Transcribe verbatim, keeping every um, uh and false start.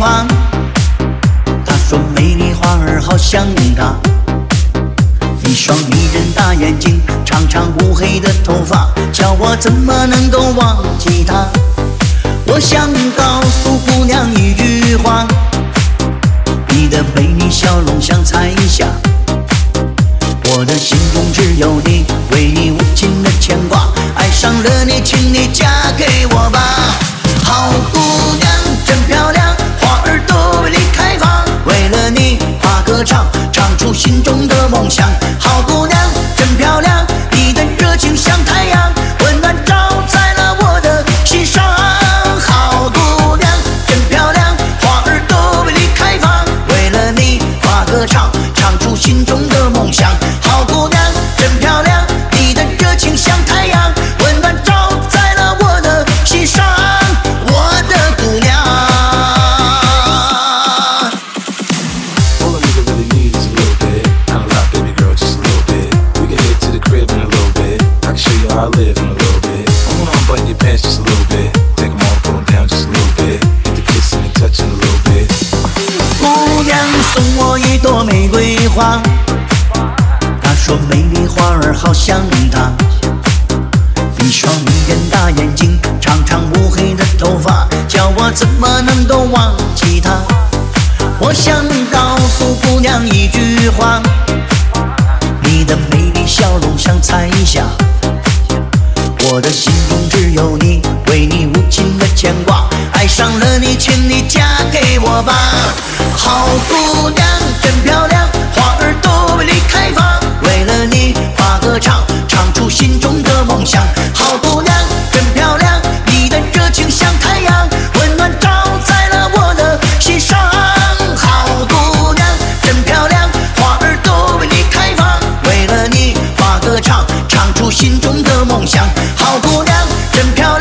谎。他说美丽花儿好像她，一双迷人大眼睛，长长乌黑的头发，叫我怎么能够忘记她？我想告诉姑娘一句话，你的美丽笑容像彩霞，我的心中只有你，为你无尽的牵挂，爱上了你，请你嫁给我吧。好姑娘真漂亮，花儿都为你开放，为了你画歌唱，唱出心中的梦想。好姑娘真漂亮，你的热情像太阳，温暖照在了我的心上。好姑娘真漂亮，花儿都为你开放，为了你画歌唱，唱出心中的梦想。好姑娘真漂亮，你的热情像太阳，温暖照在了我的心上。我的姑娘。 All a nigga really needs is a little bit, not a lot, baby girl, just a little bit. We can head to the crib in a little bit. I can show you how I live in a little bit. I wanna unbutton your pants just a little bit. Take them off, pull them down just a little bit. Get the kissing and touching a little bit. 姑娘送我一朵玫瑰花，她说美丽花儿好像她，一双迷人大眼睛，长长乌黑的头发，叫我怎么能够忘记她？我想告诉姑娘一句话，你的美丽笑容像彩霞，我的心中只有你，为你无尽的牵挂，爱上了你，请你嫁给我吧。好姑娘真漂亮，花儿都为你开放，为了你画歌唱，唱出心中的梦想。好姑娘真漂亮，你的热情像太阳，温暖照在了我的心上。好姑娘真漂亮，花儿都为你开放，为了你画歌唱，唱出心中的梦想。好姑娘真漂亮。